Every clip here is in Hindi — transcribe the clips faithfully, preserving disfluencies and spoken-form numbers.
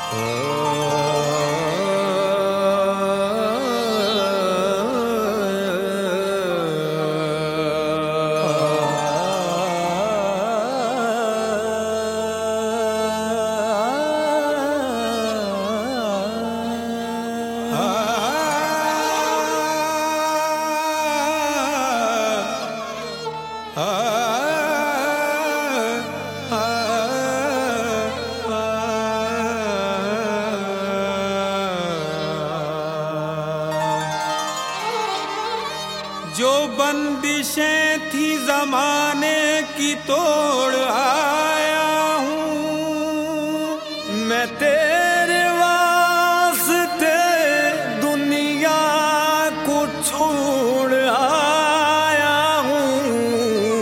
जो बंदिशें थी जमाने की तोड़ आया हूँ मैं तेरे वास्ते दुनिया को छोड़ आया हूँ।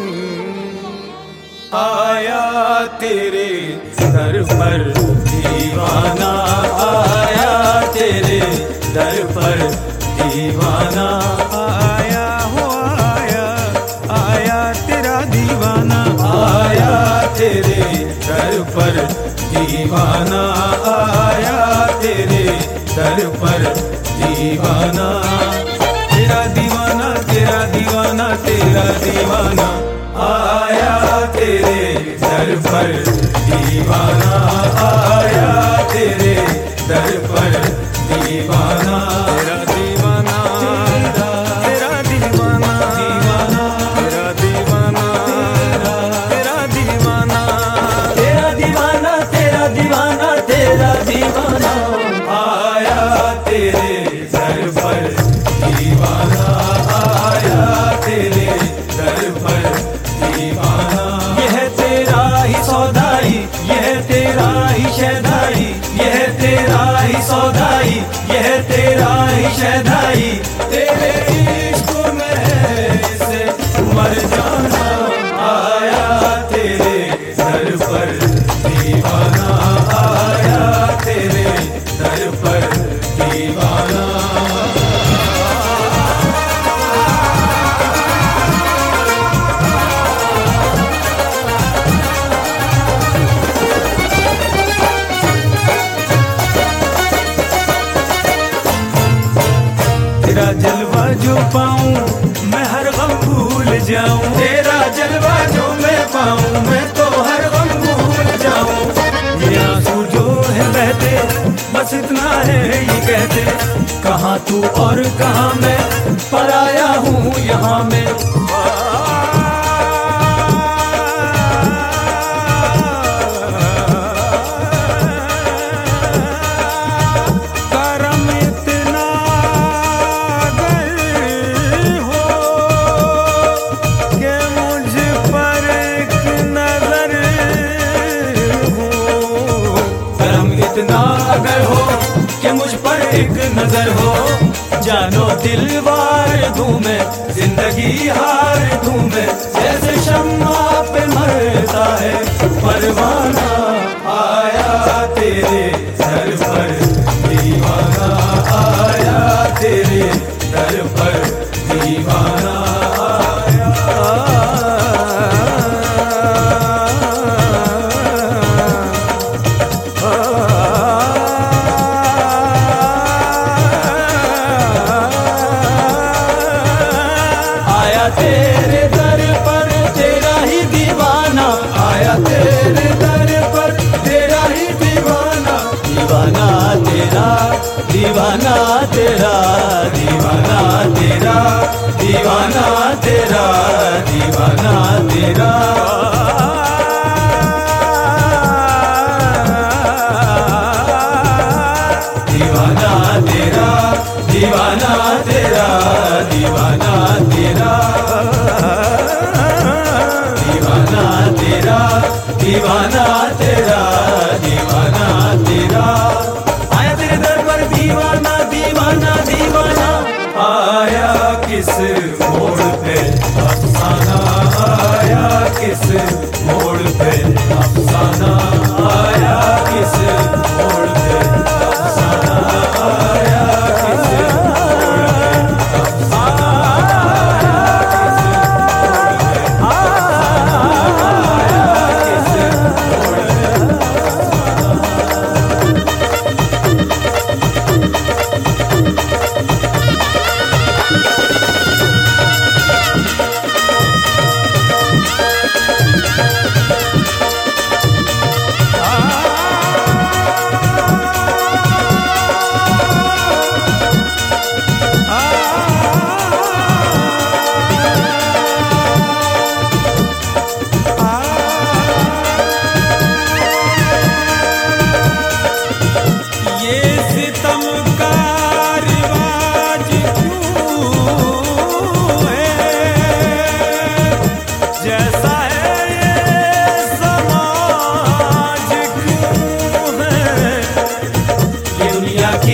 आया तेरे दर पर दीवाना, आया तेरे दर पर दीवाना, आया हो आया, आया तेरा दीवाना, आया तेरे दर पर दीवाना, आया तेरे दर पर दीवाना। तेरा दीवाना तेरा दीवाना तेरा दीवाना, आया तेरे दर पर दीवाना, आया तेरे दर पर दीवाना। तेरा दीवाना तेरा दीवाना दीवाना, तेरा दीवाना तेरा दीवाना, तेरा दीवाना तेरा दीवाना तेरा दीवाना, आया तेरे दर पर दीवाना, आया तेरे दर पर दीवाना। यह तेरा ही सौदाई, यह तेरा ही शहदाई, यह तेरा ही सौदाई, यह तेरा ही शहदाई। तेरे इश्क में से मर जाना, आया तेरे दर पर दीवाना, आया तेरे दर पर दीवाना। तेरा जलवा जो पाऊं मैं हर गम भूल जाऊं, तेरा जलवा जो मैं पाऊं मैं तो हर गम भूल जाऊं। ये आंसू जो है बहते बस इतना है ये कहते, कहाँ तू और कहाँ मैं, पराया हूँ यहाँ मैं। इतना अगर हो कि मुझ पर एक नजर हो, जानो दिल वार दूं मैं, जिंदगी हार दूं मैं। जैसे शम्मा पे मरता है परवाना, आया तेरे दर पर दीवाना, आया तेरे दर पर दीवाना, तेरे दर पर तेरा ही दीवाना, आया तेरे दर पर तेरा ही दीवाना। दीवाना तेरा दीवाना तेरा दीवाना तेरा दीवाना तेरा दीवाना तेरा। दीवाना तेरा दीवाना तेरा दीवाना तेरा, दीवाना तेरा दीवाना तेरा दीवाना तेरा। आया तेरे दर पर दीवाना दीवाना दीवाना, आया किस मोड़ पे अफसाना, आया किस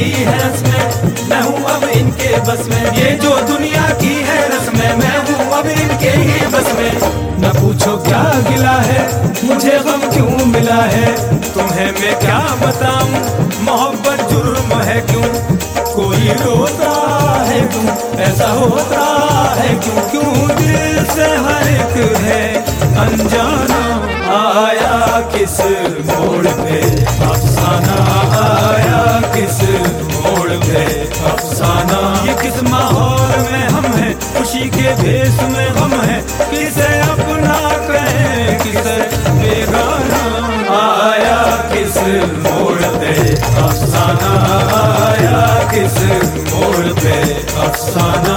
की है रस्में, मैं हूँ अब इनके बस में। ये जो दुनिया की है रस्में, मैं हूँ अब इनके ही बस में। न पूछो क्या गिला है, मुझे गम क्यों मिला है, तुम्हें मैं क्या बताऊं, मोहब्बत जुर्म है क्यों, कोई रोता है क्यों, ऐसा होता है क्यों, क्यों दिल से हर एक है अनजाना। आया किस मोड़ पे अफसाना, आया किस मोड़ पे अफसाना। ये किस माहौल में हम हैं, खुशी के भेष में हम हैं, किसे अपना कहें किसे बेगाना। आया किस मोड़ पे अफसाना, आया किस मोड़ पे अफसाना।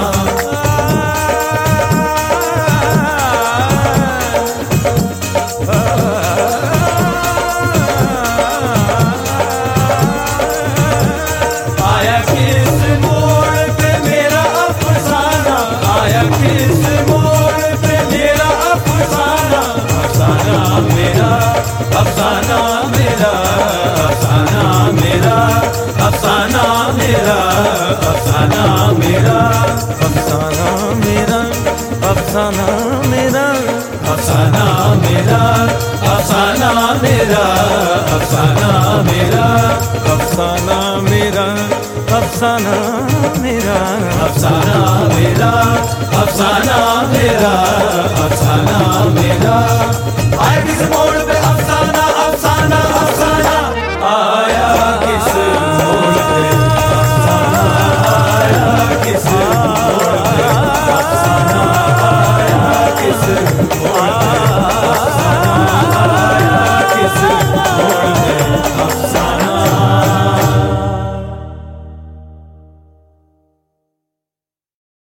आया किस मोड़ पे मेरा अफसाना, आया किस मोड़ पे मेरा अफसाना। अफसाना मेरा, अफसाना मेरा, अफसाना मेरा, अफसाना मेरा, अफसाना मेरा, अफसाना मेरा, अफसाना मेरा, अफसाना मेरा, अफसाना मेरा, अफसाना मेरा, अफसाना मेरा, अफसाना मेरा, अफसाना मेरा, अफसाना मेरा, अफसाना मेरा। आया किस मोड़